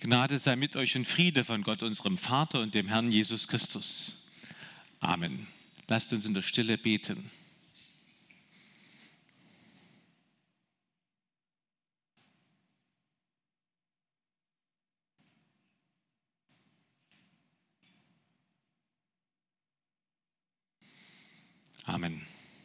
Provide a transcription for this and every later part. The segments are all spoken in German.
Gnade sei mit euch und Friede von Gott, unserem Vater und dem Herrn Jesus Christus. Amen. Lasst uns in der Stille beten. Amen.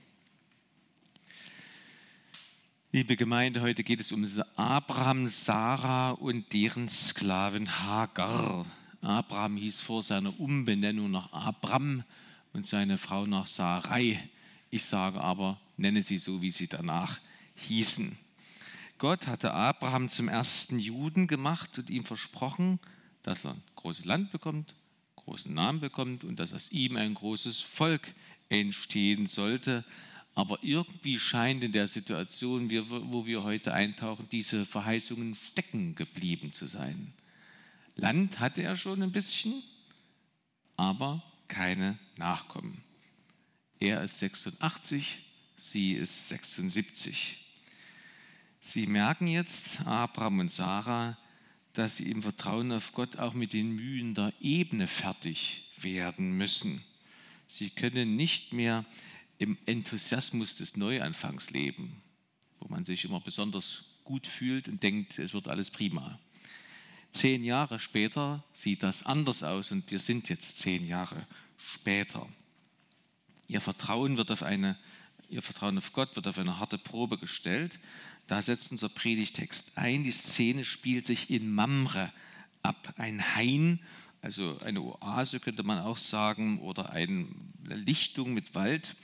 Liebe Gemeinde, heute geht es um Abraham, Sarah und deren Sklavin Hagar. Abraham hieß vor seiner Umbenennung nach Abram und seine Frau nach Sarai. Ich sage aber, nenne sie so, wie sie danach hießen. Gott hatte Abraham zum ersten Juden gemacht und ihm versprochen, dass er ein großes Land bekommt, einen großen Namen bekommt und dass aus ihm ein großes Volk entstehen sollte. Aber irgendwie scheint in der Situation, wo wir heute eintauchen, diese Verheißungen stecken geblieben zu sein. Land hatte er schon ein bisschen, aber keine Nachkommen. Er ist 86, sie ist 76. Sie merken jetzt, Abraham und Sarah, dass sie im Vertrauen auf Gott auch mit den Mühen der Ebene fertig werden müssen. Sie können nicht mehr im Enthusiasmus des Neuanfangs leben, wo man sich immer besonders gut fühlt und denkt, es wird alles prima. 10 Jahre später sieht das anders aus und wir sind jetzt 10 Jahre später. Ihr Vertrauen auf Gott wird auf eine harte Probe gestellt. Da setzt unser Predigtext ein. Die Szene spielt sich in Mamre ab, ein Hain, also eine Oase könnte man auch sagen, oder eine Lichtung mit Wald.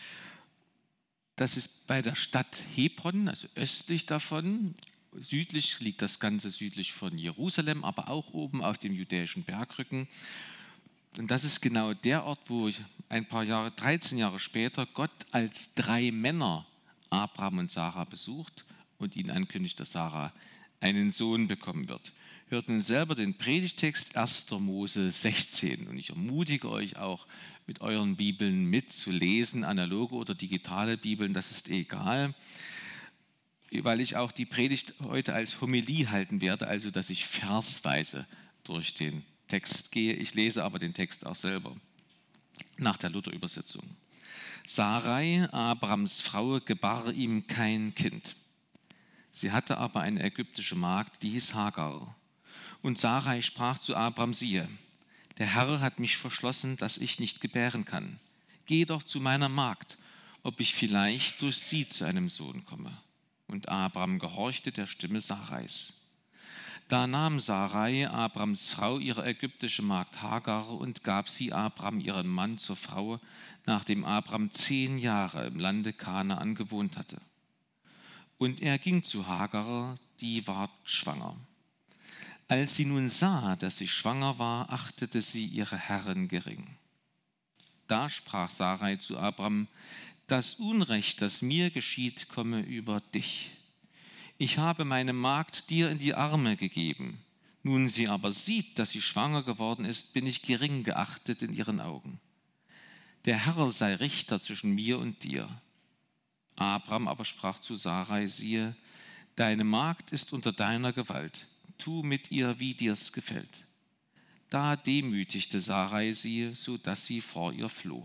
Das ist bei der Stadt Hebron, also östlich davon. Südlich liegt das Ganze südlich von Jerusalem, aber auch oben auf dem judäischen Bergrücken. Und das ist genau der Ort, wo 13 Jahre später, Gott als 3 Männer Abraham und Sarah besucht und ihnen ankündigt, dass Sarah einen Sohn bekommen wird. Hört nun selber den Predigtext 1. Mose 16. Und ich ermutige euch auch, mit euren Bibeln mitzulesen, analoge oder digitale Bibeln, das ist egal, weil ich auch die Predigt heute als Homilie halten werde, also dass ich versweise durch den Text gehe. Ich lese aber den Text auch selber nach der Luther-Übersetzung. Sarai, Abrams Frau, gebar ihm kein Kind. Sie hatte aber eine ägyptische Magd, die hieß Hagar. Und Sarai sprach zu Abram, siehe, der Herr hat mich verschlossen, dass ich nicht gebären kann. Geh doch zu meiner Magd, ob ich vielleicht durch sie zu einem Sohn komme. Und Abram gehorchte der Stimme Sarais. Da nahm Sarai, Abrams Frau, ihre ägyptische Magd Hagar und gab sie Abram, ihren Mann, zur Frau, nachdem Abram 10 Jahre im Lande Kanaan gewohnt hatte. Und er ging zu Hagar, die ward schwanger. Als sie nun sah, dass sie schwanger war, achtete sie ihre Herrin gering. Da sprach Sarai zu Abram, das Unrecht, das mir geschieht, komme über dich. Ich habe meine Magd dir in die Arme gegeben. Nun sie aber sieht, dass sie schwanger geworden ist, bin ich gering geachtet in ihren Augen. Der Herr sei Richter zwischen mir und dir. Abram aber sprach zu Sarai, siehe, deine Magd ist unter deiner Gewalt. Tu mit ihr, wie dir's gefällt. Da demütigte Sarai sie, so dass sie vor ihr floh.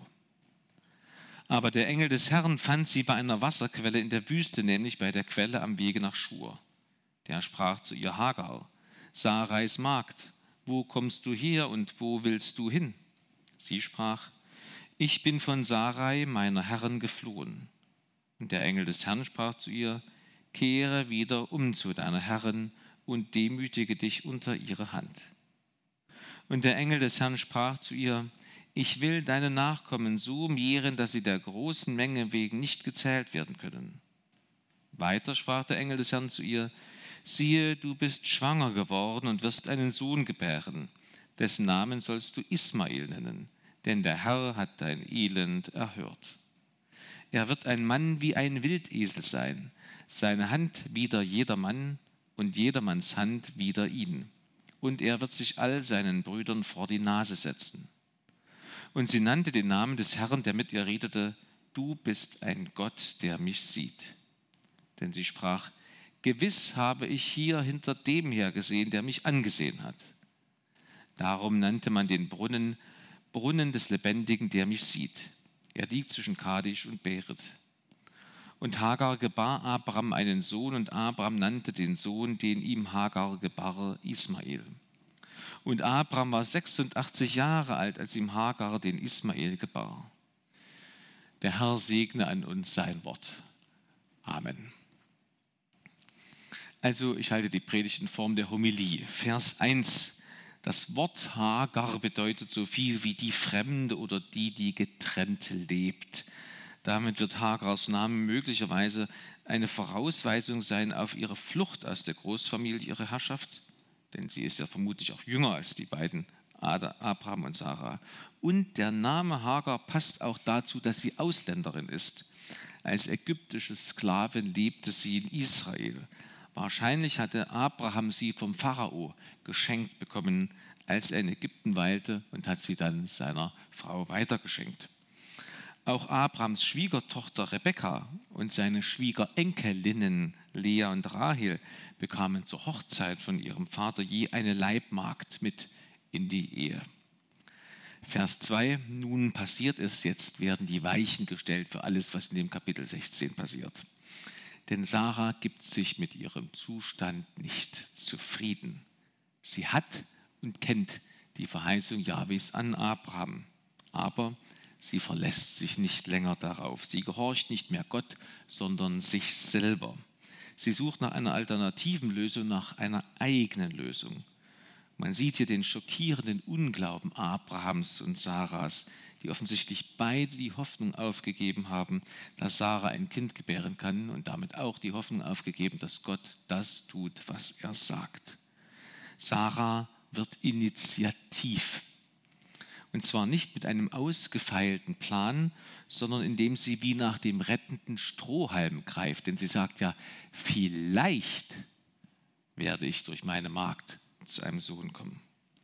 Aber der Engel des Herrn fand sie bei einer Wasserquelle in der Wüste, nämlich bei der Quelle am Wege nach Schur. Der sprach zu ihr, Hagar, Sarais Magd, wo kommst du her und wo willst du hin? Sie sprach, ich bin von Sarai, meiner Herrin, geflohen. Und der Engel des Herrn sprach zu ihr, kehre wieder um zu deiner Herrin und demütige dich unter ihre Hand. Und der Engel des Herrn sprach zu ihr, ich will deine Nachkommen so mehren, dass sie der großen Menge wegen nicht gezählt werden können. Weiter sprach der Engel des Herrn zu ihr, siehe, du bist schwanger geworden und wirst einen Sohn gebären, dessen Namen sollst du Ismael nennen, denn der Herr hat dein Elend erhört. Er wird ein Mann wie ein Wildesel sein, seine Hand wider jedermann und jedermanns Hand wider ihn. Und er wird sich all seinen Brüdern vor die Nase setzen. Und sie nannte den Namen des Herrn, der mit ihr redete, du bist ein Gott, der mich sieht. Denn sie sprach, Gewiss habe ich hier hinter dem her gesehen, der mich angesehen hat. Darum nannte man den Brunnen Brunnen des Lebendigen, der mich sieht. Er liegt zwischen Kadesh und Bered. Und Hagar gebar Abram einen Sohn, und Abram nannte den Sohn, den ihm Hagar gebar, Ismael. Und Abram war 86 Jahre alt, als ihm Hagar den Ismael gebar. Der Herr segne an uns sein Wort. Amen. Also, ich halte die Predigt in Form der Homilie. Vers 1. Das Wort Hagar bedeutet so viel wie die Fremde oder die getrennt lebt. Damit wird Hagars Name möglicherweise eine Vorausweisung sein auf ihre Flucht aus der Großfamilie, ihre Herrschaft, denn sie ist ja vermutlich auch jünger als die beiden, Abraham und Sarah. Und der Name Hagar passt auch dazu, dass sie Ausländerin ist. Als ägyptische Sklavin lebte sie in Israel. Wahrscheinlich hatte Abraham sie vom Pharao geschenkt bekommen, als er in Ägypten weilte, und hat sie dann seiner Frau weitergeschenkt. Auch Abrahams Schwiegertochter Rebekka und seine Schwiegerenkelinnen Lea und Rahel bekamen zur Hochzeit von ihrem Vater je eine Leibmagd mit in die Ehe. Vers 2, nun passiert es, jetzt werden die Weichen gestellt für alles, was in dem Kapitel 16 passiert. Denn Sarah gibt sich mit ihrem Zustand nicht zufrieden. Sie hat und kennt die Verheißung Jahwes an Abraham, aber sie verlässt sich nicht länger darauf. Sie gehorcht nicht mehr Gott, sondern sich selber. Sie sucht nach einer alternativen Lösung, nach einer eigenen Lösung. Man sieht hier den schockierenden Unglauben Abrahams und Sarahs, die offensichtlich beide die Hoffnung aufgegeben haben, dass Sarah ein Kind gebären kann, und damit auch die Hoffnung aufgegeben, dass Gott das tut, was er sagt. Sarah wird initiativ. Und zwar nicht mit einem ausgefeilten Plan, sondern indem sie wie nach dem rettenden Strohhalm greift. Denn sie sagt ja, vielleicht werde ich durch meine Magd zu einem Sohn kommen.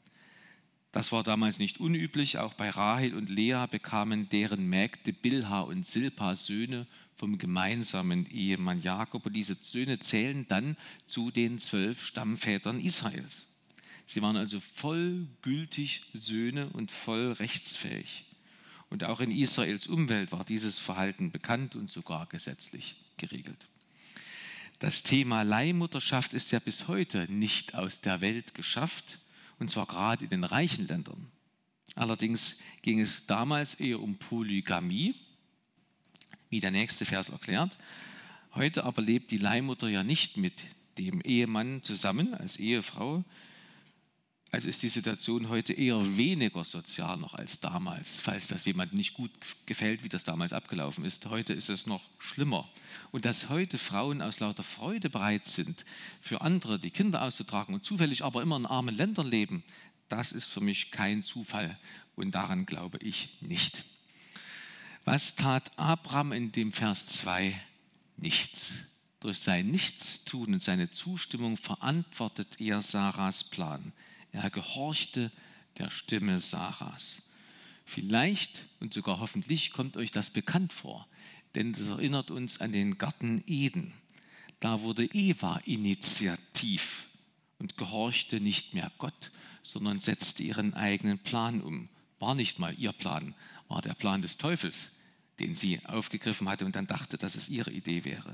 Das war damals nicht unüblich. Auch bei Rahel und Lea bekamen deren Mägde Bilha und Silpa Söhne vom gemeinsamen Ehemann Jakob. Und diese Söhne zählen dann zu den 12 Stammvätern Israels. Sie waren also vollgültig Söhne und voll rechtsfähig. Und auch in Israels Umwelt war dieses Verhalten bekannt und sogar gesetzlich geregelt. Das Thema Leihmutterschaft ist ja bis heute nicht aus der Welt geschafft, und zwar gerade in den reichen Ländern. Allerdings ging es damals eher um Polygamie, wie der nächste Vers erklärt. Heute aber lebt die Leihmutter ja nicht mit dem Ehemann zusammen als Ehefrau. Also ist die Situation heute eher weniger sozial noch als damals, falls das jemandem nicht gut gefällt, wie das damals abgelaufen ist. Heute ist es noch schlimmer. Und dass heute Frauen aus lauter Freude bereit sind, für andere die Kinder auszutragen und zufällig aber immer in armen Ländern leben, das ist für mich kein Zufall, und daran glaube ich nicht. Was tat Abraham in dem Vers 2? Nichts. Durch sein Nichtstun und seine Zustimmung verantwortet er Sarahs Plan. Er gehorchte der Stimme Sarahs. Vielleicht und sogar hoffentlich kommt euch das bekannt vor, denn es erinnert uns an den Garten Eden. Da wurde Eva initiativ und gehorchte nicht mehr Gott, sondern setzte ihren eigenen Plan um. War nicht mal ihr Plan, war der Plan des Teufels, den sie aufgegriffen hatte und dann dachte, dass es ihre Idee wäre.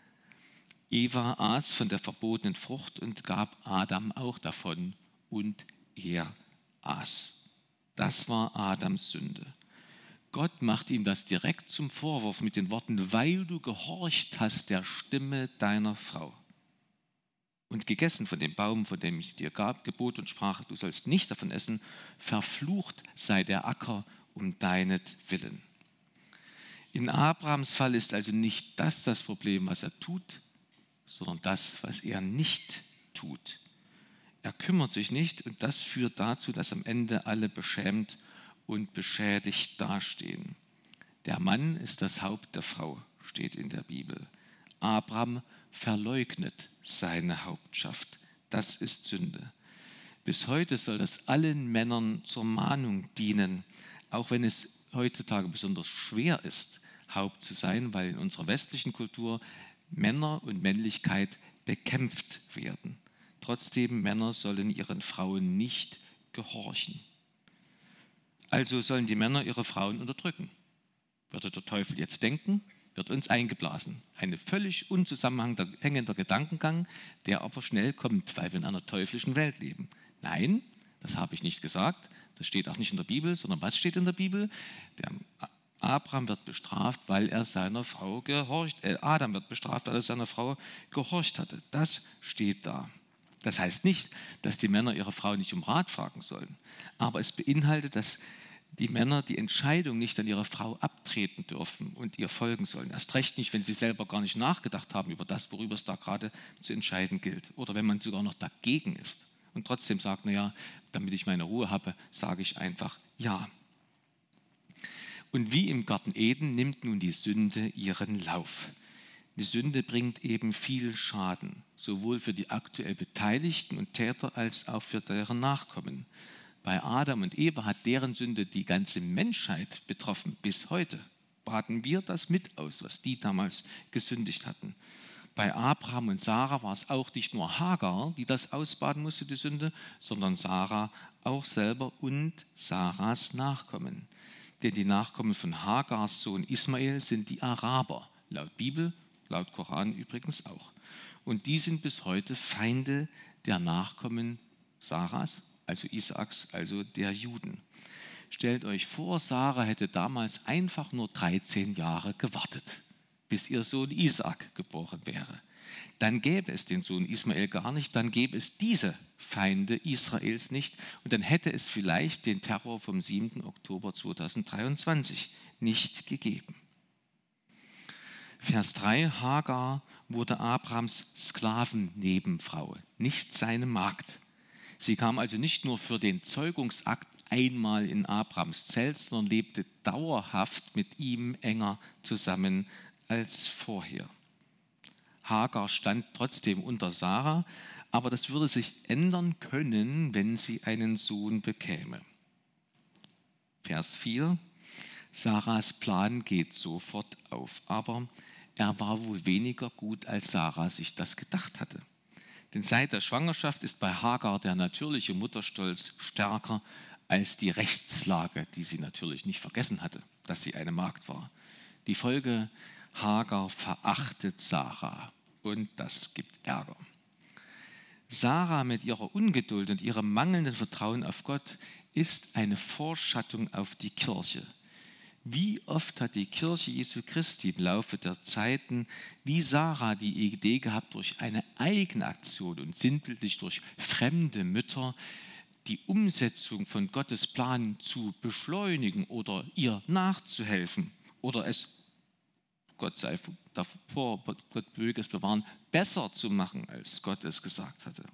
Eva aß von der verbotenen Frucht und gab Adam auch davon, und er aß. Das war Adams Sünde. Gott macht ihm das direkt zum Vorwurf mit den Worten, weil du gehorcht hast der Stimme deiner Frau und gegessen von dem Baum, von dem ich dir gebot und sprach, du sollst nicht davon essen, verflucht sei der Acker um deinetwillen. In Abrahams Fall ist also nicht das Problem, was er tut, sondern das, was er nicht tut. Er kümmert sich nicht, und das führt dazu, dass am Ende alle beschämt und beschädigt dastehen. Der Mann ist das Haupt der Frau, steht in der Bibel. Abraham verleugnet seine Hauptschaft. Das ist Sünde. Bis heute soll das allen Männern zur Mahnung dienen, auch wenn es heutzutage besonders schwer ist, Haupt zu sein, weil in unserer westlichen Kultur Männer und Männlichkeit bekämpft werden. Trotzdem, Männer sollen ihren Frauen nicht gehorchen. Also sollen die Männer ihre Frauen unterdrücken. Würde der Teufel jetzt denken, wird uns eingeblasen. Ein völlig unzusammenhängender Gedankengang, der aber schnell kommt, weil wir in einer teuflischen Welt leben. Nein, das habe ich nicht gesagt. Das steht auch nicht in der Bibel, sondern was steht in der Bibel? Abraham wird bestraft, weil er seiner Frau gehorcht. Adam wird bestraft, weil er seiner Frau gehorcht hatte. Das steht da. Das heißt nicht, dass die Männer ihre Frau nicht um Rat fragen sollen. Aber es beinhaltet, dass die Männer die Entscheidung nicht an ihre Frau abtreten dürfen und ihr folgen sollen. Erst recht nicht, wenn sie selber gar nicht nachgedacht haben über das, worüber es da gerade zu entscheiden gilt. Oder wenn man sogar noch dagegen ist und trotzdem sagt, naja, damit ich meine Ruhe habe, sage ich einfach ja. Und wie im Garten Eden nimmt nun die Sünde ihren Lauf. Die Sünde bringt eben viel Schaden, sowohl für die aktuell Beteiligten und Täter als auch für deren Nachkommen. Bei Adam und Eva hat deren Sünde die ganze Menschheit betroffen. Bis heute baden wir das mit aus, was die damals gesündigt hatten. Bei Abraham und Sarah war es auch nicht nur Hagar, die das ausbaden musste, die Sünde, sondern Sarah auch selber und Sarahs Nachkommen. Denn die Nachkommen von Hagars Sohn Ismael sind die Araber, laut Bibel, laut Koran übrigens auch. Und die sind bis heute Feinde der Nachkommen Sarahs, also Isaaks, also der Juden. Stellt euch vor, Sarah hätte damals einfach nur 13 Jahre gewartet, bis ihr Sohn Isaak geboren wäre. Dann gäbe es den Sohn Ismael gar nicht, dann gäbe es diese Feinde Israels nicht und dann hätte es vielleicht den Terror vom 7. Oktober 2023 nicht gegeben. Vers 3, Hagar wurde Abrahams Sklavennebenfrau, nicht seine Magd. Sie kam also nicht nur für den Zeugungsakt einmal in Abrahams Zelt, sondern lebte dauerhaft mit ihm enger zusammen als vorher. Hagar stand trotzdem unter Sarah, aber das würde sich ändern können, wenn sie einen Sohn bekäme. Vers 4, Sarahs Plan geht sofort auf, aber er war wohl weniger gut, als Sarah sich das gedacht hatte. Denn seit der Schwangerschaft ist bei Hagar der natürliche Mutterstolz stärker als die Rechtslage, die sie natürlich nicht vergessen hatte, dass sie eine Magd war. Die Folge: Hagar verachtet Sarah und das gibt Ärger. Sarah mit ihrer Ungeduld und ihrem mangelnden Vertrauen auf Gott ist eine Vorschattung auf die Kirche. Wie oft hat die Kirche Jesu Christi im Laufe der Zeiten wie Sarah die Idee gehabt, durch eine eigene Aktion und sinnbildlich durch fremde Mütter die Umsetzung von Gottes Plan zu beschleunigen oder ihr nachzuhelfen oder es, Gott sei davor, Gott möge es bewahren, besser zu machen, als Gott es gesagt hatte.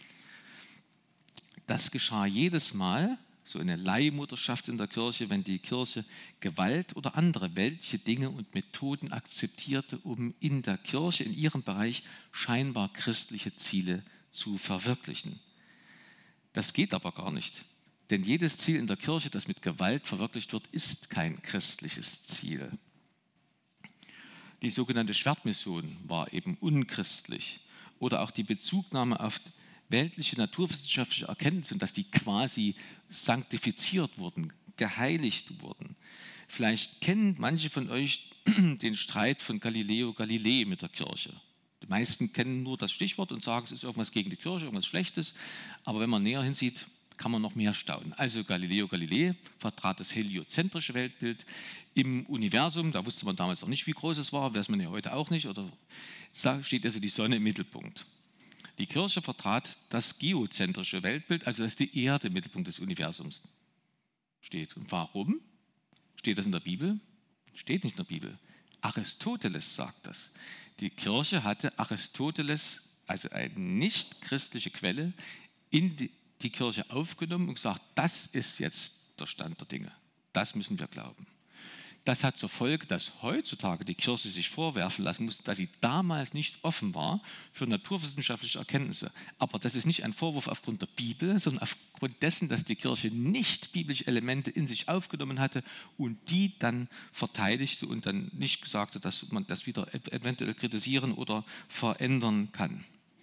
Das geschah jedes Mal, so eine Leihmutterschaft in der Kirche, wenn die Kirche Gewalt oder andere weltliche Dinge und Methoden akzeptierte, um in der Kirche, in ihrem Bereich, scheinbar christliche Ziele zu verwirklichen. Das geht aber gar nicht, denn jedes Ziel in der Kirche, das mit Gewalt verwirklicht wird, ist kein christliches Ziel. Die sogenannte Schwertmission war eben unchristlich. Oder auch die Bezugnahme auf weltliche naturwissenschaftliche Erkenntnisse und dass die quasi sanktifiziert wurden, geheiligt wurden. Vielleicht kennen manche von euch den Streit von Galileo Galilei mit der Kirche. Die meisten kennen nur das Stichwort und sagen, es ist irgendwas gegen die Kirche, irgendwas Schlechtes. Aber wenn man näher hinsieht, kann man noch mehr staunen. Also Galileo Galilei vertrat das heliozentrische Weltbild im Universum. Da wusste man damals noch nicht, wie groß es war, weiß man ja heute auch nicht. Oder steht also die Sonne im Mittelpunkt. Die Kirche vertrat das geozentrische Weltbild, also dass die Erde im Mittelpunkt des Universums steht. Und warum? Steht das in der Bibel? Steht nicht in der Bibel. Aristoteles sagt das. Die Kirche hatte Aristoteles, also eine nicht christliche Quelle, in die Kirche aufgenommen und gesagt, das ist jetzt der Stand der Dinge. Das müssen wir glauben. Das hat zur Folge, dass heutzutage die Kirche sich vorwerfen lassen muss, dass sie damals nicht offen war für naturwissenschaftliche Erkenntnisse. Aber das ist nicht ein Vorwurf aufgrund der Bibel, sondern aufgrund dessen, dass die Kirche nicht biblische Elemente in sich aufgenommen hatte und die dann verteidigte und dann nicht gesagt hat, dass man das wieder eventuell kritisieren oder verändern kann.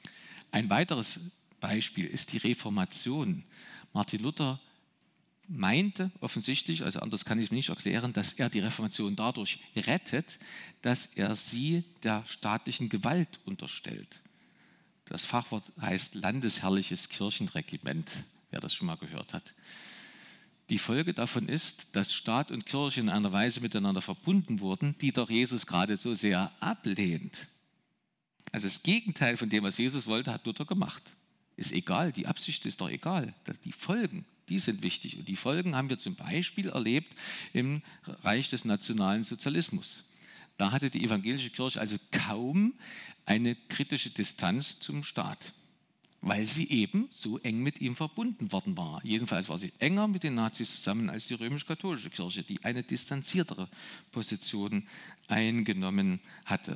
Ein weiteres Beispiel ist die Reformation. Martin Luther meinte offensichtlich, also anders kann ich es nicht erklären, dass er die Reformation dadurch rettet, dass er sie der staatlichen Gewalt unterstellt. Das Fachwort heißt landesherrliches Kirchenregiment, wer das schon mal gehört hat. Die Folge davon ist, dass Staat und Kirche in einer Weise miteinander verbunden wurden, die doch Jesus gerade so sehr ablehnt. Also das Gegenteil von dem, was Jesus wollte, hat Luther gemacht. Ist egal, die Absicht ist doch egal. Die Folgen, die sind wichtig. Und die Folgen haben wir zum Beispiel erlebt im Reich des nationalen Sozialismus. Da hatte die evangelische Kirche also kaum eine kritische Distanz zum Staat, weil sie eben so eng mit ihm verbunden worden war. Jedenfalls war sie enger mit den Nazis zusammen als die römisch-katholische Kirche, die eine distanziertere Position eingenommen hatte.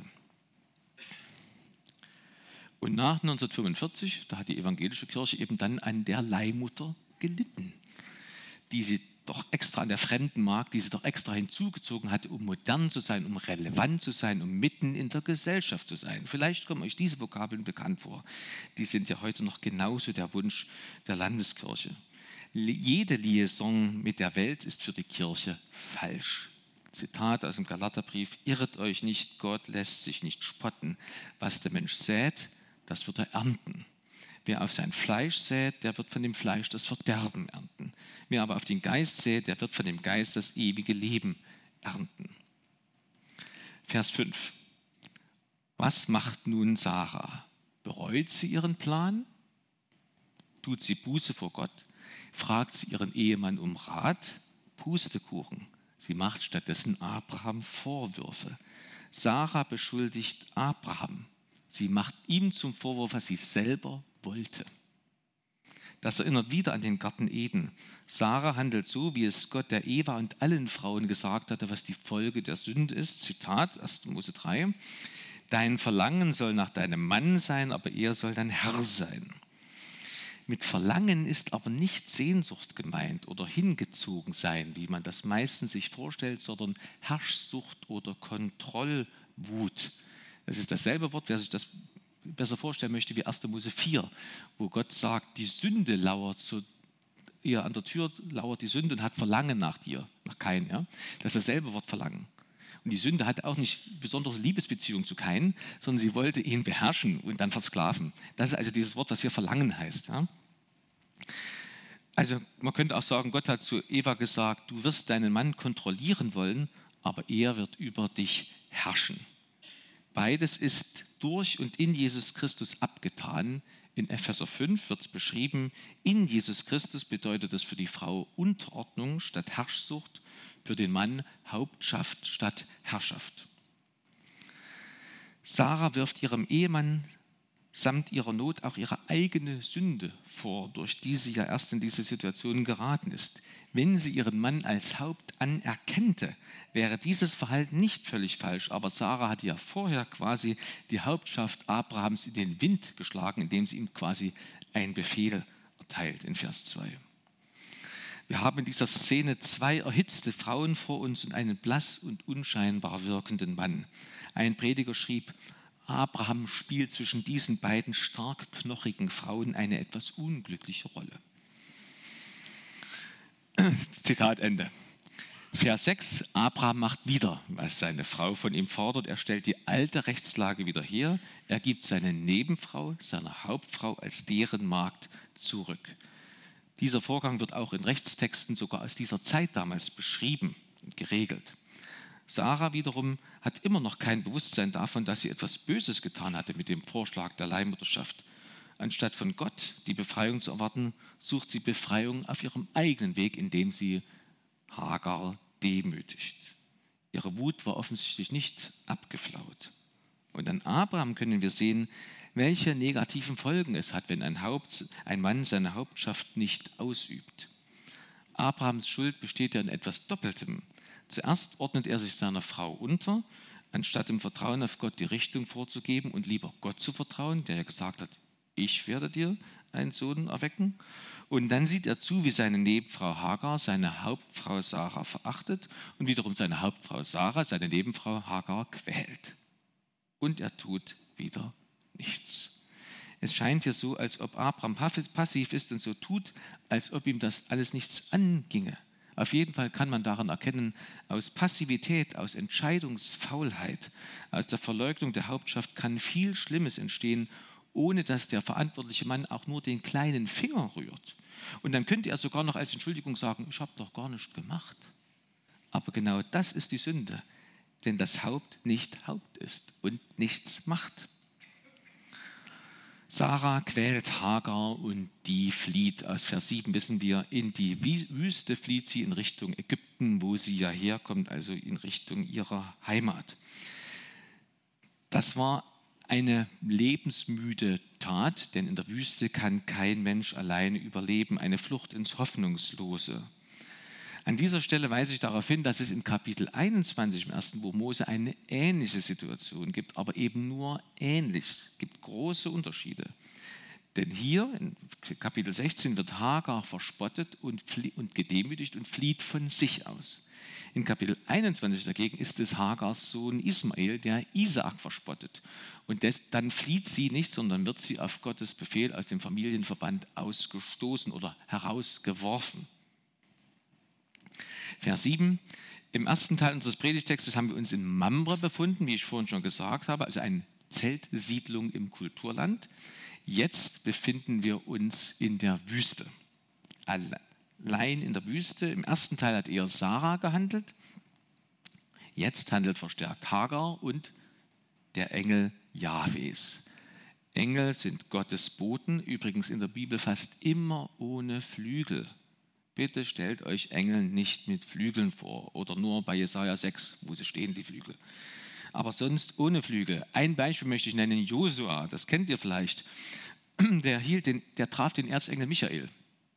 Und nach 1945, da hat die evangelische Kirche eben dann an der Leihmutter gelitten, die sie doch extra an der Fremdenmarkt, die sie doch extra hinzugezogen hatte, um modern zu sein, um relevant zu sein, um mitten in der Gesellschaft zu sein. Vielleicht kommen euch diese Vokabeln bekannt vor. Die sind ja heute noch genauso der Wunsch der Landeskirche. Jede Liaison mit der Welt ist für die Kirche falsch. Zitat aus dem Galaterbrief: Irret euch nicht, Gott lässt sich nicht spotten. Was der Mensch sät, das wird er ernten. Wer auf sein Fleisch sät, der wird von dem Fleisch das Verderben ernten. Wer aber auf den Geist sät, der wird von dem Geist das ewige Leben ernten. Vers 5. Was macht nun Sarah? Bereut sie ihren Plan? Tut sie Buße vor Gott? Fragt sie ihren Ehemann um Rat? Pustekuchen. Sie macht stattdessen Abraham Vorwürfe. Sarah beschuldigt Abraham. Sie macht ihm zum Vorwurf, was sie selber wollte. Das erinnert wieder an den Garten Eden. Sarah handelt so, wie es Gott der Eva und allen Frauen gesagt hatte, was die Folge der Sünde ist. Zitat 1. Mose 3. Dein Verlangen soll nach deinem Mann sein, aber er soll dein Herr sein. Mit Verlangen ist aber nicht Sehnsucht gemeint oder hingezogen sein, wie man das meistens sich vorstellt, sondern Herrschsucht oder Kontrollwut. Das ist dasselbe Wort, wer sich das besser vorstellen möchte, wie 1. Mose 4, wo Gott sagt, die Sünde lauert so, ihr an der Tür lauert die Sünde und hat Verlangen nach dir, nach Kain. Ja? Das ist dasselbe Wort Verlangen. Und die Sünde hatte auch nicht besondere Liebesbeziehung zu Kain, sondern sie wollte ihn beherrschen und dann versklaven. Das ist also dieses Wort, was hier Verlangen heißt. Ja? Also man könnte auch sagen, Gott hat zu Eva gesagt, du wirst deinen Mann kontrollieren wollen, aber er wird über dich herrschen. Beides ist durch und in Jesus Christus abgetan. In Epheser 5 wird es beschrieben, in Jesus Christus bedeutet es für die Frau Unterordnung statt Herrschsucht, für den Mann Hauptschaft statt Herrschaft. Sarah wirft ihrem Ehemann samt ihrer Not auch ihre eigene Sünde vor, durch die sie ja erst in diese Situation geraten ist. Wenn sie ihren Mann als Haupt anerkennte, wäre dieses Verhalten nicht völlig falsch, aber Sarah hatte ja vorher quasi die Hauptschaft Abrahams in den Wind geschlagen, indem sie ihm quasi einen Befehl erteilt in Vers 2. Wir haben in dieser Szene zwei erhitzte Frauen vor uns und einen blass und unscheinbar wirkenden Mann. Ein Prediger schrieb, Abraham spielt zwischen diesen beiden stark knochigen Frauen eine etwas unglückliche Rolle. Zitat Ende. Vers 6, Abraham macht wieder, was seine Frau von ihm fordert. Er stellt die alte Rechtslage wieder her. Er gibt seine Nebenfrau, seine Hauptfrau als deren Magd zurück. Dieser Vorgang wird auch in Rechtstexten sogar aus dieser Zeit damals beschrieben und geregelt. Sarah wiederum hat immer noch kein Bewusstsein davon, dass sie etwas Böses getan hatte mit dem Vorschlag der Leihmutterschaft. Anstatt von Gott die Befreiung zu erwarten, sucht sie Befreiung auf ihrem eigenen Weg, indem sie Hagar demütigt. Ihre Wut war offensichtlich nicht abgeflaut. Und an Abraham können wir sehen, welche negativen Folgen es hat, wenn ein Mann seine Hauptschaft nicht ausübt. Abrahams Schuld besteht ja in etwas Doppeltem. Zuerst ordnet er sich seiner Frau unter, anstatt im Vertrauen auf Gott die Richtung vorzugeben und lieber Gott zu vertrauen, der ja gesagt hat, ich werde dir einen Sohn erwecken. Und dann sieht er zu, wie seine Nebenfrau Hagar seine Hauptfrau Sarah verachtet und wiederum seine Hauptfrau Sarah seine Nebenfrau Hagar quält. Und er tut wieder nichts. Es scheint hier so, als ob Abraham passiv ist und so tut, als ob ihm das alles nichts anginge. Auf jeden Fall kann man daran erkennen, aus Passivität, aus Entscheidungsfaulheit, aus der Verleugnung der Hauptschaft kann viel Schlimmes entstehen, ohne dass der verantwortliche Mann auch nur den kleinen Finger rührt. Und dann könnte er sogar noch als Entschuldigung sagen, ich habe doch gar nichts gemacht. Aber genau das ist die Sünde, denn das Haupt nicht Haupt ist und nichts macht. Sarah quält Hagar und die flieht. Aus Vers 7 wissen wir, in die Wüste flieht sie in Richtung Ägypten, wo sie ja herkommt, also in Richtung ihrer Heimat. Das war eine lebensmüde Tat, denn in der Wüste kann kein Mensch alleine überleben, eine Flucht ins Hoffnungslose. An dieser Stelle weise ich darauf hin, dass es in Kapitel 21 im ersten Buch Mose eine ähnliche Situation gibt, aber eben nur ähnlich. Es gibt große Unterschiede. Denn hier in Kapitel 16 wird Hagar verspottet und gedemütigt und flieht von sich aus. In Kapitel 21 dagegen ist es Hagars Sohn Ismael, der Isaak verspottet. Und dann flieht sie nicht, sondern wird sie auf Gottes Befehl aus dem Familienverband ausgestoßen oder herausgeworfen. Vers 7. Im ersten Teil unseres Predigtextes haben wir uns in Mamre befunden, wie ich vorhin schon gesagt habe, also eine Zeltsiedlung im Kulturland. Jetzt befinden wir uns in der Wüste. Allein in der Wüste. Im ersten Teil hat eher Sarah gehandelt. Jetzt handelt verstärkt Hagar und der Engel Jahwes. Engel sind Gottes Boten, übrigens in der Bibel fast immer ohne Flügel. Bitte stellt euch Engel nicht mit Flügeln vor oder nur bei Jesaja 6, wo sie stehen, die Flügel. Aber sonst ohne Flügel. Ein Beispiel möchte ich nennen, Josua, das kennt ihr vielleicht. Der traf den Erzengel Michael.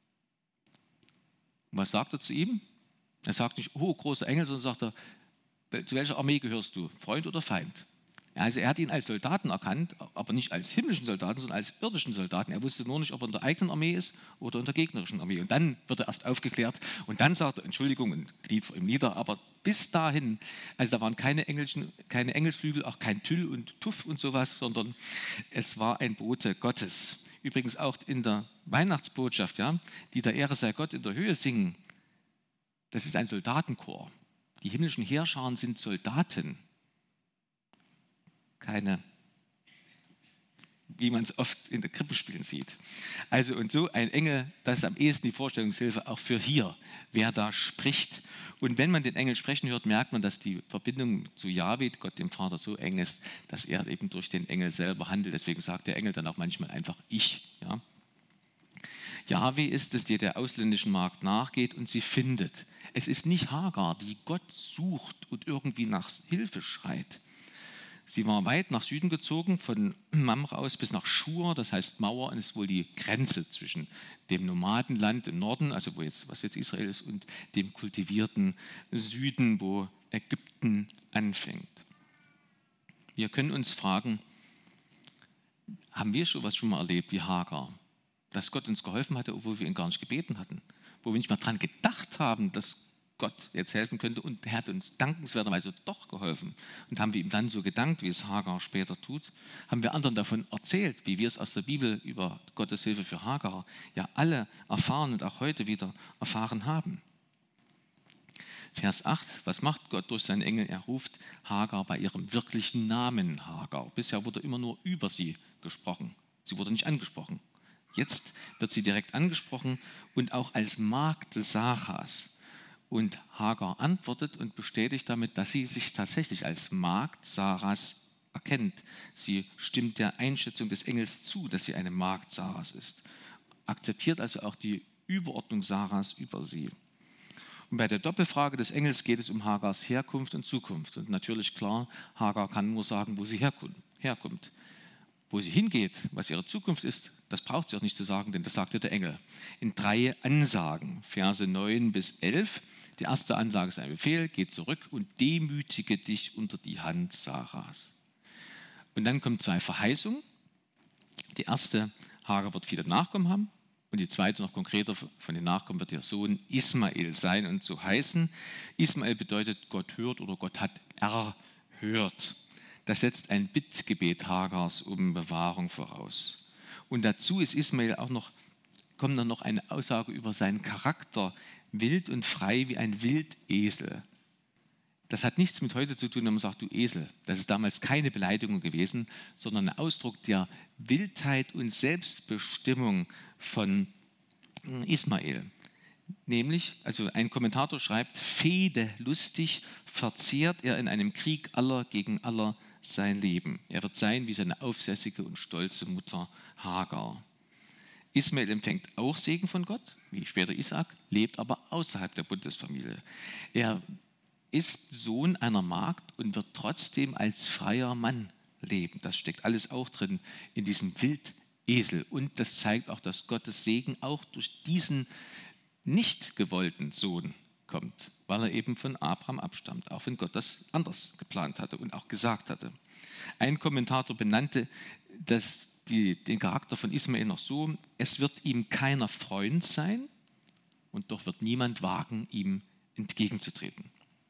Was sagt er zu ihm? Er sagt nicht, oh, großer Engel, sondern sagt er, zu welcher Armee gehörst du, Freund oder Feind? Also er hat ihn als Soldaten erkannt, aber nicht als himmlischen Soldaten, sondern als irdischen Soldaten. Er wusste nur nicht, ob er in der eigenen Armee ist oder in der gegnerischen Armee. Und dann wird er erst aufgeklärt und dann sagt er, Entschuldigung, und kniet vor ihm nieder. Aber bis dahin, also da waren keine Engelsflügel, auch kein Tüll und Tuff und sowas, sondern es war ein Bote Gottes. Übrigens auch in der Weihnachtsbotschaft, ja, die der Ehre sei Gott in der Höhe singen, das ist ein Soldatenchor. Die himmlischen Heerscharen sind Soldaten. Keine, wie man es oft in den Krippenspielen sieht. Also und so ein Engel, das ist am ehesten die Vorstellungshilfe auch für hier, wer da spricht. Und wenn man den Engel sprechen hört, merkt man, dass die Verbindung zu Jahwe, Gott dem Vater, so eng ist, dass er eben durch den Engel selber handelt. Deswegen sagt der Engel dann auch manchmal einfach ich. Ja. Jahwe ist es, der der ausländischen Magd nachgeht und sie findet. Es ist nicht Hagar, die Gott sucht und irgendwie nach Hilfe schreit. Sie war weit nach Süden gezogen, von Mamre aus bis nach Schur, das heißt Mauer, und ist wohl die Grenze zwischen dem Nomadenland im Norden, also was jetzt Israel ist, und dem kultivierten Süden, wo Ägypten anfängt. Wir können uns fragen, haben wir sowas schon mal erlebt wie Hagar? Dass Gott uns geholfen hatte, obwohl wir ihn gar nicht gebeten hatten, wo wir nicht mal dran gedacht haben, dass Gott jetzt helfen könnte, und er hat uns dankenswerterweise doch geholfen. Und haben wir ihm dann so gedankt, wie es Hagar später tut? Haben wir anderen davon erzählt, wie wir es aus der Bibel über Gottes Hilfe für Hagar ja alle erfahren und auch heute wieder erfahren haben? Vers 8, was macht Gott durch seinen Engel? Er ruft Hagar bei ihrem wirklichen Namen Hagar. Bisher wurde immer nur über sie gesprochen. Sie wurde nicht angesprochen. Jetzt wird sie direkt angesprochen und auch als Magd Sarahs. Und Hagar antwortet und bestätigt damit, dass sie sich tatsächlich als Magd Sarahs erkennt. Sie stimmt der Einschätzung des Engels zu, dass sie eine Magd Sarahs ist. Akzeptiert also auch die Überordnung Sarahs über sie. Und bei der Doppelfrage des Engels geht es um Hagars Herkunft und Zukunft. Und natürlich klar, Hagar kann nur sagen, wo sie herkommt. Wo sie hingeht, was ihre Zukunft ist, das braucht sie auch nicht zu sagen, denn das sagte der Engel. In 3 Ansagen, Verse 9 bis 11. Die erste Ansage ist ein Befehl, geh zurück und demütige dich unter die Hand Sarahs. Und dann kommen 2 Verheißungen. Die erste, Hagar wird viele Nachkommen haben. Und die zweite, noch konkreter, von den Nachkommen wird ihr Sohn Ismael sein und so heißen. Ismael bedeutet, Gott hört oder Gott hat erhört. Das setzt ein Bittgebet Hagars um Bewahrung voraus. Und dazu ist Ismael kommt dann noch eine Aussage über seinen Charakter, wild und frei wie ein Wildesel. Das hat nichts mit heute zu tun, wenn man sagt, du Esel. Das ist damals keine Beleidigung gewesen, sondern ein Ausdruck der Wildheit und Selbstbestimmung von Ismael. Nämlich, also ein Kommentator schreibt, fehdelustig verzehrt er in einem Krieg aller gegen aller sein Leben. Er wird sein wie seine aufsässige und stolze Mutter Hagar. Ismael empfängt auch Segen von Gott, wie später Isaak, lebt aber außerhalb der Bundesfamilie. Er ist Sohn einer Magd und wird trotzdem als freier Mann leben. Das steckt alles auch drin in diesem Wildesel. Und das zeigt auch, dass Gottes Segen auch durch diesen nicht gewollten Sohn kommt, weil er eben von Abraham abstammt, auch wenn Gott das anders geplant hatte und auch gesagt hatte. Ein Kommentator benannte den Charakter von Ismael noch so: Es wird ihm keiner Freund sein und doch wird niemand wagen, ihm entgegenzutreten.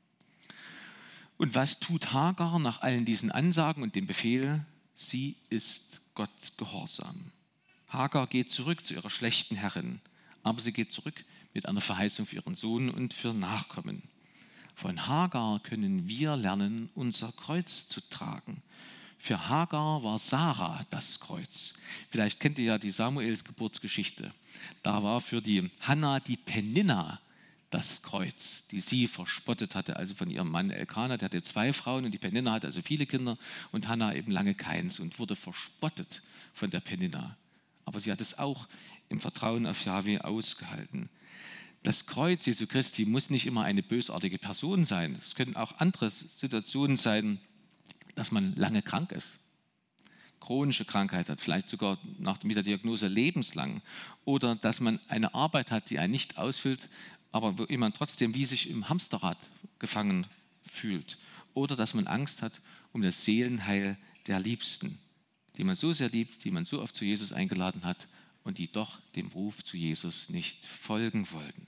Und was tut Hagar nach allen diesen Ansagen und dem Befehl? Sie ist Gott gehorsam. Hagar geht zurück zu ihrer schlechten Herrin, aber sie geht zurück mit einer Verheißung für ihren Sohn und für Nachkommen. Von Hagar können wir lernen, unser Kreuz zu tragen. Für Hagar war Sarah das Kreuz. Vielleicht kennt ihr ja die Samuels Geburtsgeschichte. Da war für die Hannah die Peninna das Kreuz, die sie verspottet hatte, also von ihrem Mann Elkanah, der hatte 2 Frauen und die Peninna hatte also viele Kinder und Hannah eben lange keins und wurde verspottet von der Peninna. Aber sie hat es auch im Vertrauen auf Jahwe ausgehalten. Das Kreuz Jesu Christi muss nicht immer eine bösartige Person sein. Es können auch andere Situationen sein, dass man lange krank ist, chronische Krankheit hat, vielleicht sogar mit der Diagnose lebenslang, oder dass man eine Arbeit hat, die einen nicht ausfüllt, aber wo man trotzdem wie sich im Hamsterrad gefangen fühlt, oder dass man Angst hat um das Seelenheil der Liebsten, die man so sehr liebt, die man so oft zu Jesus eingeladen hat und die doch dem Ruf zu Jesus nicht folgen wollten.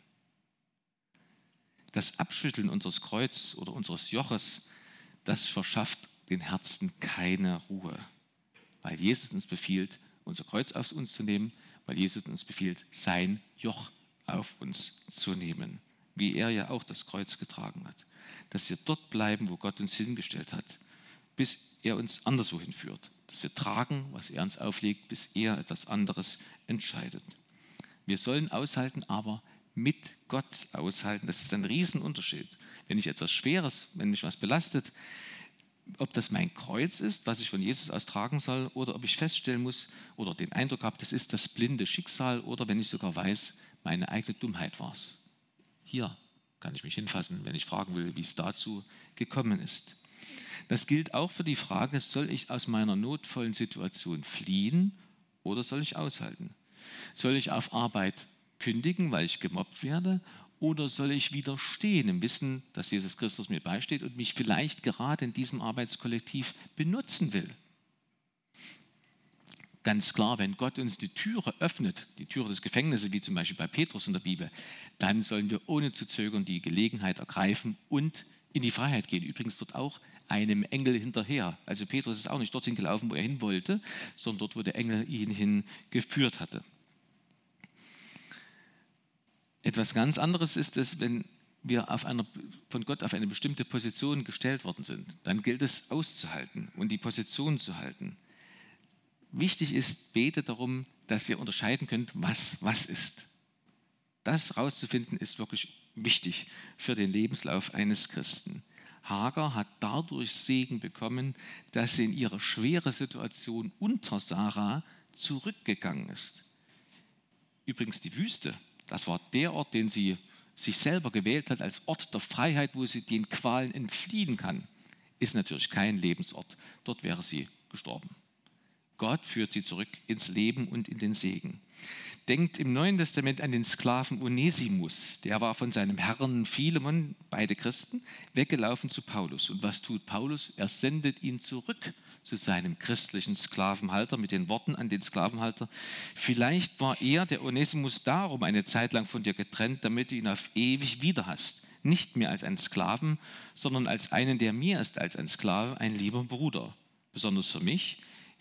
Das Abschütteln unseres Kreuzes oder unseres Joches, das verschafft den Herzen keine Ruhe, weil Jesus uns befiehlt, unser Kreuz auf uns zu nehmen, weil Jesus uns befiehlt, sein Joch auf uns zu nehmen, wie er ja auch das Kreuz getragen hat, dass wir dort bleiben, wo Gott uns hingestellt hat, bis er uns anderswo hinführt, dass wir tragen, was er uns auflegt, bis er etwas anderes entscheidet. Wir sollen aushalten, aber mit Gott aushalten. Das ist ein Riesenunterschied. Wenn mich was belastet, ob das mein Kreuz ist, was ich von Jesus aus tragen soll, oder ob ich feststellen muss oder den Eindruck habe, das ist das blinde Schicksal, oder wenn ich sogar weiß, meine eigene Dummheit war es. Hier kann ich mich hinfassen, wenn ich fragen will, wie es dazu gekommen ist. Das gilt auch für die Frage, soll ich aus meiner notvollen Situation fliehen oder soll ich aushalten? Soll ich auf Arbeit kündigen, weil ich gemobbt werde? Oder soll ich widerstehen im Wissen, dass Jesus Christus mir beisteht und mich vielleicht gerade in diesem Arbeitskollektiv benutzen will? Ganz klar, wenn Gott uns die Türe öffnet, die Türe des Gefängnisses, wie zum Beispiel bei Petrus in der Bibel, dann sollen wir ohne zu zögern die Gelegenheit ergreifen und in die Freiheit gehen. Übrigens dort auch einem Engel hinterher. Also Petrus ist auch nicht dorthin gelaufen, wo er hin wollte, sondern dort, wo der Engel ihn hingeführt hatte. Etwas ganz anderes ist es, wenn wir von Gott auf eine bestimmte Position gestellt worden sind. Dann gilt es auszuhalten und die Position zu halten. Wichtig ist, betet darum, dass ihr unterscheiden könnt, was ist. Das herauszufinden ist wirklich wichtig für den Lebenslauf eines Christen. Hagar hat dadurch Segen bekommen, dass sie in ihre schwere Situation unter Sarah zurückgegangen ist. Übrigens die Wüste, das war der Ort, den sie sich selber gewählt hat als Ort der Freiheit, wo sie den Qualen entfliehen kann, ist natürlich kein Lebensort. Dort wäre sie gestorben. Gott führt sie zurück ins Leben und in den Segen. Denkt im Neuen Testament an den Sklaven Onesimus. Der war von seinem Herrn Philemon, beide Christen, weggelaufen zu Paulus. Und was tut Paulus? Er sendet ihn zurück zu seinem christlichen Sklavenhalter mit den Worten an den Sklavenhalter: Vielleicht war er, der Onesimus, darum eine Zeit lang von dir getrennt, damit du ihn auf ewig wieder hast. Nicht mehr als einen Sklaven, sondern als einen, der mehr ist als ein Sklave, ein lieber Bruder. Besonders für mich,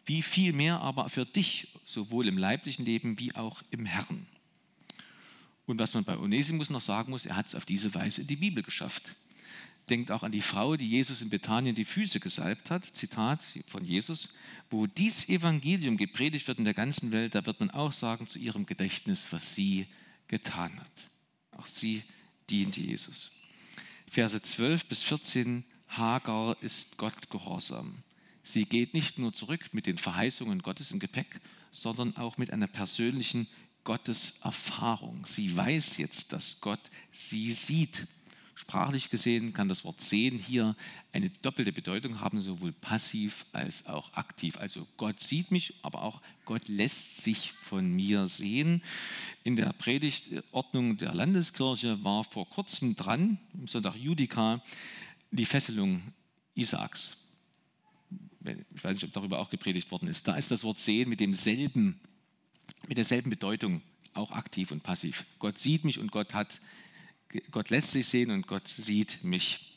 wie viel mehr aber für dich, sowohl im leiblichen Leben wie auch im Herrn. Und was man bei Onesimus noch sagen muss, er hat es auf diese Weise in die Bibel geschafft. Denkt auch an die Frau, die Jesus in Bethanien die Füße gesalbt hat, Zitat von Jesus: Wo dies Evangelium gepredigt wird in der ganzen Welt, da wird man auch sagen zu ihrem Gedächtnis, was sie getan hat. Auch sie diente Jesus. Verse 12 bis 14, Hagar ist Gott gehorsam. Sie geht nicht nur zurück mit den Verheißungen Gottes im Gepäck, sondern auch mit einer persönlichen Gotteserfahrung. Sie weiß jetzt, dass Gott sie sieht. Sprachlich gesehen kann das Wort sehen hier eine doppelte Bedeutung haben, sowohl passiv als auch aktiv. Also Gott sieht mich, aber auch Gott lässt sich von mir sehen. In der Predigtordnung der Landeskirche war vor kurzem dran, im Sonntag Judika, die Fesselung Isaaks. Ich weiß nicht, ob darüber auch gepredigt worden ist. Da ist das Wort sehen mit derselben Bedeutung, auch aktiv und passiv. Gott sieht mich und Gott lässt sich sehen und Gott sieht mich.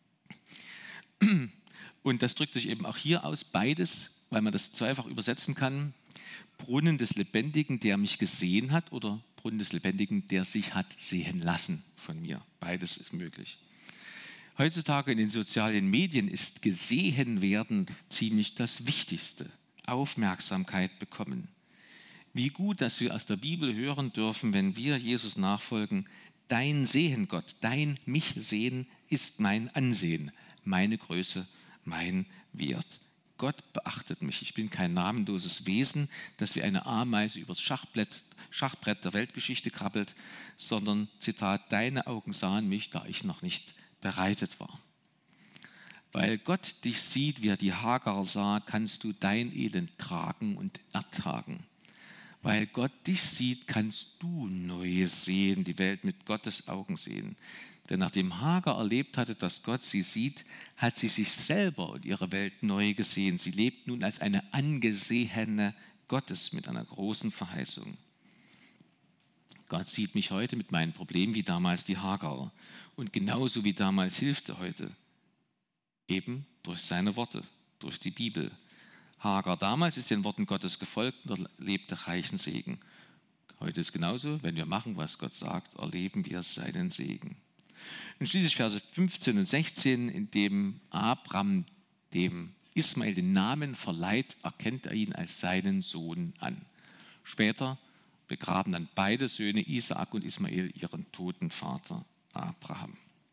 Und das drückt sich eben auch hier aus, beides, weil man das zweifach übersetzen kann: Brunnen des Lebendigen, der mich gesehen hat, oder Brunnen des Lebendigen, der sich hat sehen lassen von mir. Beides ist möglich. Heutzutage in den sozialen Medien ist gesehen werden ziemlich das Wichtigste. Aufmerksamkeit bekommen. Wie gut, dass wir aus der Bibel hören dürfen, wenn wir Jesus nachfolgen: Dein Sehen, Gott, dein mich sehen ist mein Ansehen, meine Größe, mein Wert. Gott beachtet mich. Ich bin kein namenloses Wesen, das wie eine Ameise übers Schachbrett der Weltgeschichte krabbelt, sondern, Zitat, deine Augen sahen mich, da ich noch nicht bereitet war. Weil Gott dich sieht, wie er die Hagar sah, kannst du dein Elend tragen und ertragen. Weil Gott dich sieht, kannst du Neues sehen, die Welt mit Gottes Augen sehen. Denn nachdem Hagar erlebt hatte, dass Gott sie sieht, hat sie sich selber und ihre Welt neu gesehen. Sie lebt nun als eine Angesehene Gottes mit einer großen Verheißung. Gott sieht mich heute mit meinen Problemen wie damals die Hagar. Und genauso wie damals hilft er heute. Eben durch seine Worte, durch die Bibel. Hagar damals ist den Worten Gottes gefolgt und erlebte reichen Segen. Heute ist genauso, wenn wir machen, was Gott sagt, erleben wir seinen Segen. Und schließlich Verse 15 und 16, in dem Abraham dem Ismael den Namen verleiht, erkennt er ihn als seinen Sohn an. Später begraben dann beide Söhne, Isaak und Ismael, ihren toten Vater Abraham.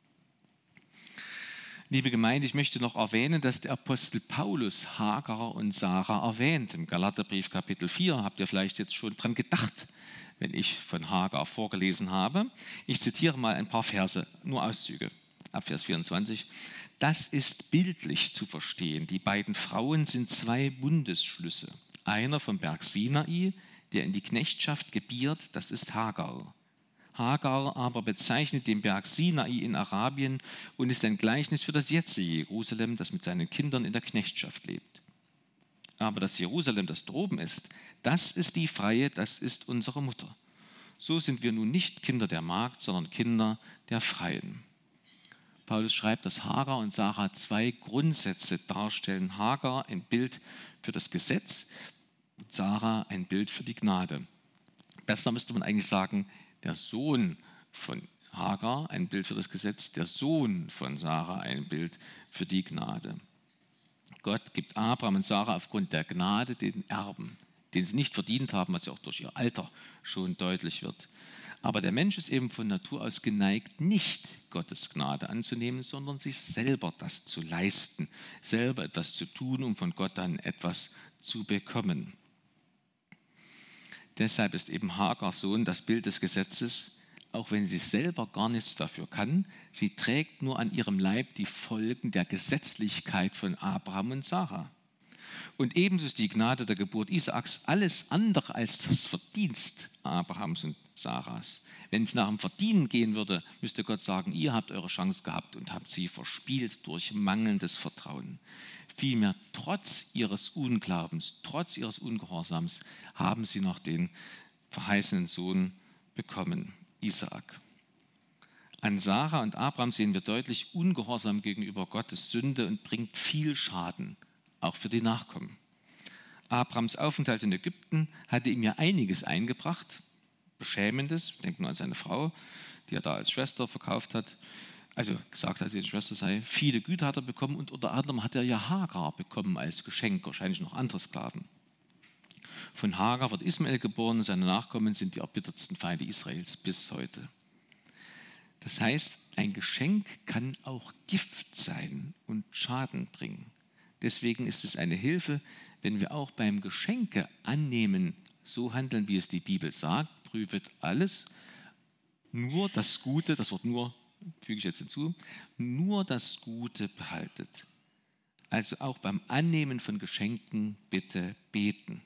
Liebe Gemeinde, ich möchte noch erwähnen, dass der Apostel Paulus Hagar und Sarah erwähnt. Im Galaterbrief Kapitel 4 habt ihr vielleicht jetzt schon dran gedacht, wenn ich von Hagar vorgelesen habe. Ich zitiere mal ein paar Verse, nur Auszüge, ab Vers 24. Das ist bildlich zu verstehen. Die beiden Frauen sind zwei Bundesschlüsse. Einer vom Berg Sinai, der in die Knechtschaft gebiert, das ist Hagar. Hagar aber bezeichnet den Berg Sinai in Arabien und ist ein Gleichnis für das jetzige Jerusalem, das mit seinen Kindern in der Knechtschaft lebt. Aber das Jerusalem, das droben ist, das ist die Freie, das ist unsere Mutter. So sind wir nun nicht Kinder der Magd, sondern Kinder der Freien. Paulus schreibt, dass Hagar und Sarah zwei Grundsätze darstellen. Hagar ein Bild für das Gesetz, und Sarah ein Bild für die Gnade. Besser müsste man eigentlich sagen, der Sohn von Hagar ein Bild für das Gesetz, der Sohn von Sarah ein Bild für die Gnade. Gott gibt Abraham und Sarah aufgrund der Gnade den Erben, den sie nicht verdient haben, was ja auch durch ihr Alter schon deutlich wird. Aber der Mensch ist eben von Natur aus geneigt, nicht Gottes Gnade anzunehmen, sondern sich selber das zu leisten, selber etwas zu tun, um von Gott dann etwas zu bekommen. Deshalb ist eben Hagars Sohn das Bild des Gesetzes, auch wenn sie selber gar nichts dafür kann. Sie trägt nur an ihrem Leib die Folgen der Gesetzlichkeit von Abraham und Sarah. Und ebenso ist die Gnade der Geburt Isaaks alles andere als das Verdienst Abrahams und Sarahs. Wenn es nach dem Verdienen gehen würde, müsste Gott sagen, ihr habt eure Chance gehabt und habt sie verspielt durch mangelndes Vertrauen. Vielmehr trotz ihres Unglaubens, trotz ihres Ungehorsams haben sie noch den verheißenen Sohn bekommen, Isaak. An Sarah und Abraham sehen wir deutlich, Ungehorsam gegenüber Gottes Sünde und bringt viel Schaden, auch für die Nachkommen. Abrahams Aufenthalt in Ägypten hatte ihm ja einiges eingebracht, Beschämendes. Denken wir an seine Frau, die er da als Schwester verkauft hat. Also gesagt hat, sie eine Schwester sei. Viele Güter hat er bekommen und unter anderem hat er ja Hagar bekommen als Geschenk, wahrscheinlich noch andere Sklaven. Von Hagar wird Ismael geboren, seine Nachkommen sind die erbittertsten Feinde Israels bis heute. Das heißt, ein Geschenk kann auch Gift sein und Schaden bringen. Deswegen ist es eine Hilfe, wenn wir auch beim Geschenke annehmen, so handeln, wie es die Bibel sagt, prüft alles, nur das Gute, das Wort nur füge ich jetzt hinzu, nur das Gute behaltet. Also auch beim Annehmen von Geschenken bitte beten.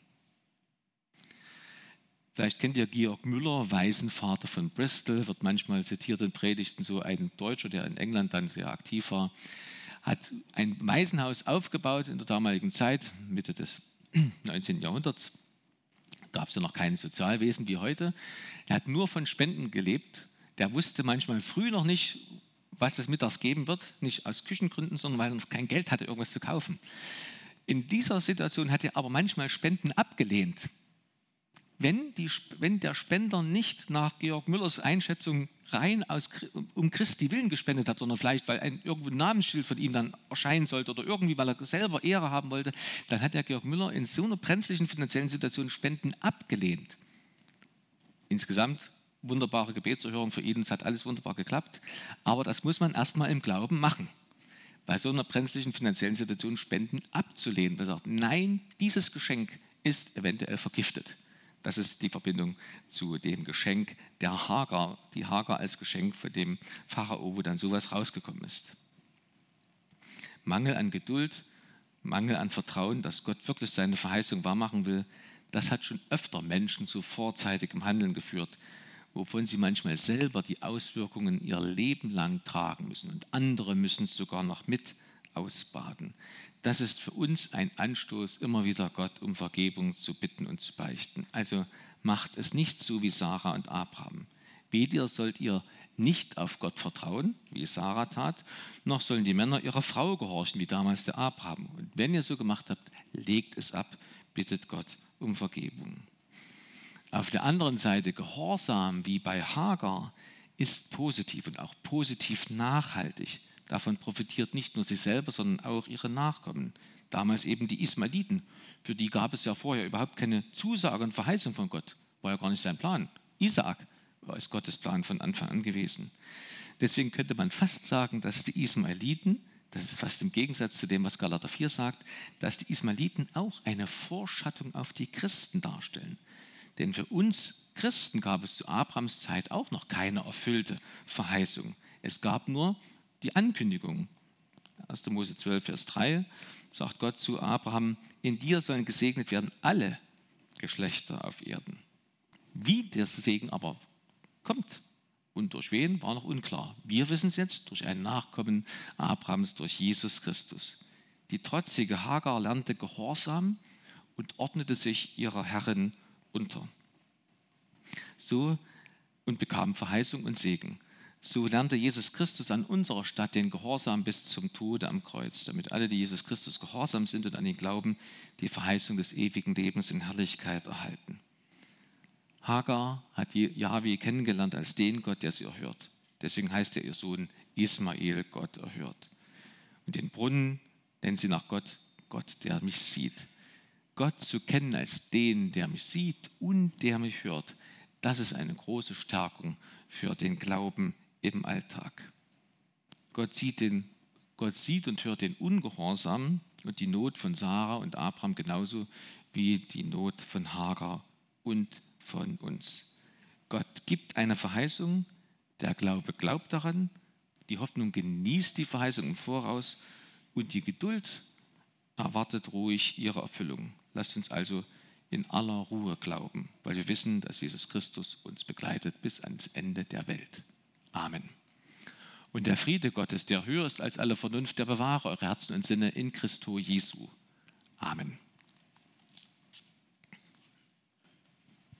Vielleicht kennt ihr Georg Müller, Waisenvater von Bristol, wird manchmal zitiert in Predigten, so ein Deutscher, der in England dann sehr aktiv war, hat ein Waisenhaus aufgebaut in der damaligen Zeit, Mitte des 19. Jahrhunderts. Gab es ja noch kein Sozialwesen wie heute. Er hat nur von Spenden gelebt. Der wusste manchmal früh noch nicht, was es mittags geben wird, nicht aus Küchengründen, sondern weil er noch kein Geld hatte, irgendwas zu kaufen. In dieser Situation hat er aber manchmal Spenden abgelehnt. Wenn der Spender nicht nach Georg Müllers Einschätzung rein um Christi Willen gespendet hat, sondern vielleicht, weil irgendwo ein Namensschild von ihm dann erscheinen sollte oder irgendwie, weil er selber Ehre haben wollte, dann hat der Georg Müller in so einer brenzlichen finanziellen Situation Spenden abgelehnt. Insgesamt wunderbare Gebetserhörung für ihn, es hat alles wunderbar geklappt, aber das muss man erstmal im Glauben machen. Bei so einer brenzlichen finanziellen Situation Spenden abzulehnen. Man sagt, nein, dieses Geschenk ist eventuell vergiftet. Das ist die Verbindung zu dem Geschenk der Hagar, die Hagar als Geschenk von dem Pharao, wo dann sowas rausgekommen ist. Mangel an Geduld, Mangel an Vertrauen, dass Gott wirklich seine Verheißung wahrmachen will, das hat schon öfter Menschen zu vorzeitigem Handeln geführt, wovon sie manchmal selber die Auswirkungen ihr Leben lang tragen müssen und andere müssen es sogar noch mit ausbaden. Das ist für uns ein Anstoß, immer wieder Gott um Vergebung zu bitten und zu beichten. Also macht es nicht so wie Sarah und Abraham. Weder sollt ihr nicht auf Gott vertrauen, wie Sarah tat, noch sollen die Männer ihrer Frau gehorchen, wie damals der Abraham. Und wenn ihr so gemacht habt, legt es ab, bittet Gott um Vergebung. Auf der anderen Seite Gehorsam, wie bei Hagar, ist positiv und auch positiv nachhaltig. Davon profitiert nicht nur sie selber, sondern auch ihre Nachkommen. Damals eben die Ismaeliten. Für die gab es ja vorher überhaupt keine Zusage und Verheißung von Gott. War ja gar nicht sein Plan. Isaak war es Gottes Plan von Anfang an gewesen. Deswegen könnte man fast sagen, dass die Ismaeliten, das ist fast im Gegensatz zu dem, was Galater 4 sagt, dass die Ismaeliten auch eine Vorschattung auf die Christen darstellen. Denn für uns Christen gab es zu Abrahams Zeit auch noch keine erfüllte Verheißung. Es gab nur die Ankündigung. 1. Mose 12, Vers 3 sagt Gott zu Abraham, in dir sollen gesegnet werden alle Geschlechter auf Erden. Wie der Segen aber kommt und durch wen, war noch unklar. Wir wissen es jetzt durch einen Nachkommen Abrahams, durch Jesus Christus. Die trotzige Hagar lernte Gehorsam und ordnete sich ihrer Herrin unter. So und bekam Verheißung und Segen. So lernte Jesus Christus an unserer Stadt den Gehorsam bis zum Tode am Kreuz, damit alle, die Jesus Christus gehorsam sind und an ihn glauben, die Verheißung des ewigen Lebens in Herrlichkeit erhalten. Hagar hat Jahwe kennengelernt als den Gott, der sie erhört. Deswegen heißt er ihr Sohn Ismael, Gott erhört. Und den Brunnen nennt sie nach Gott, Gott, der mich sieht. Gott zu kennen als den, der mich sieht und der mich hört, das ist eine große Stärkung für den Glauben im Alltag. Gott sieht und hört den Ungehorsam und die Not von Sarah und Abraham genauso wie die Not von Hagar und von uns. Gott gibt eine Verheißung, der Glaube glaubt daran, die Hoffnung genießt die Verheißung im Voraus und die Geduld erwartet ruhig ihre Erfüllung. Lasst uns also in aller Ruhe glauben, weil wir wissen, dass Jesus Christus uns begleitet bis ans Ende der Welt. Amen. Und der Friede Gottes, der höher ist als alle Vernunft, der bewahre eure Herzen und Sinne in Christo Jesu. Amen.